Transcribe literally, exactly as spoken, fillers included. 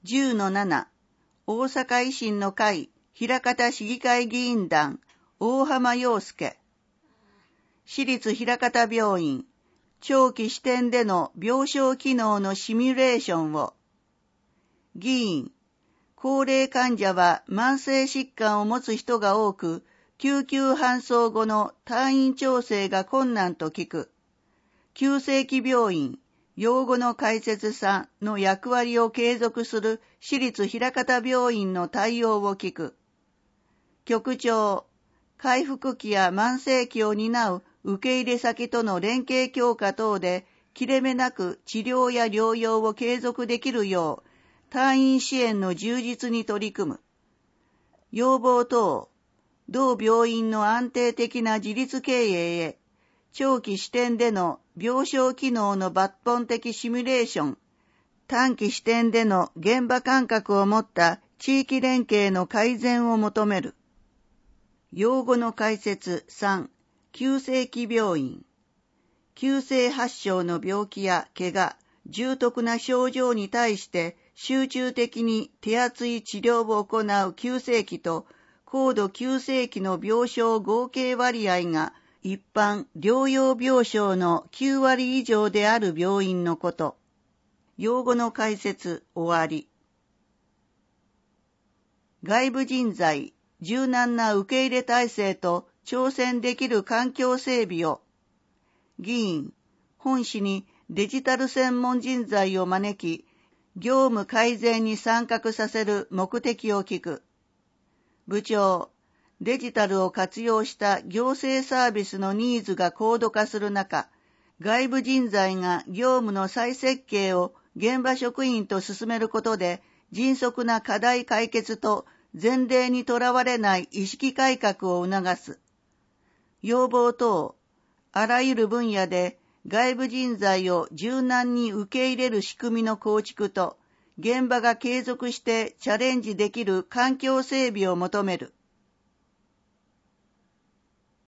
じゅうのなな、大阪維新の会、枚方市議会議員団、大浜洋介。市立枚方病院、長期視点での病床機能のシミュレーションを。議員、高齢患者は慢性疾患を持つ人が多く、救急搬送後の退院調整が困難と聞く。急性期病院、養護の開設さんの役割を継続する市立枚方病院の対応を聞く。局長、回復期や慢性期を担う受け入れ先との連携強化等で切れ目なく治療や療養を継続できるよう退院支援の充実に取り組む。要望等、同病院の安定的な自立経営へ、長期視点での病床機能の抜本的シミュレーション、短期視点での現場感覚を持った地域連携の改善を求める。養護の開設さん、急性期病院。急性発症の病気や怪我、重篤な症状に対して集中的に手厚い治療を行う急性期と高度急性期の病床合計割合が一般療養病床のきゅうわり以上である病院のこと。養護の開設終わり。外部人材、柔軟な受け入れ体制と挑戦できる環境整備を。議員、本市にデジタル専門人材を招き、業務改善に参画させる目的を聞く。部長、デジタルを活用した行政サービスのニーズが高度化する中、外部人材が業務の再設計を現場職員と進めることで、迅速な課題解決と前例にとらわれない意識改革を促す。要望等、あらゆる分野で外部人材を柔軟に受け入れる仕組みの構築と、現場が継続してチャレンジできる環境整備を求める。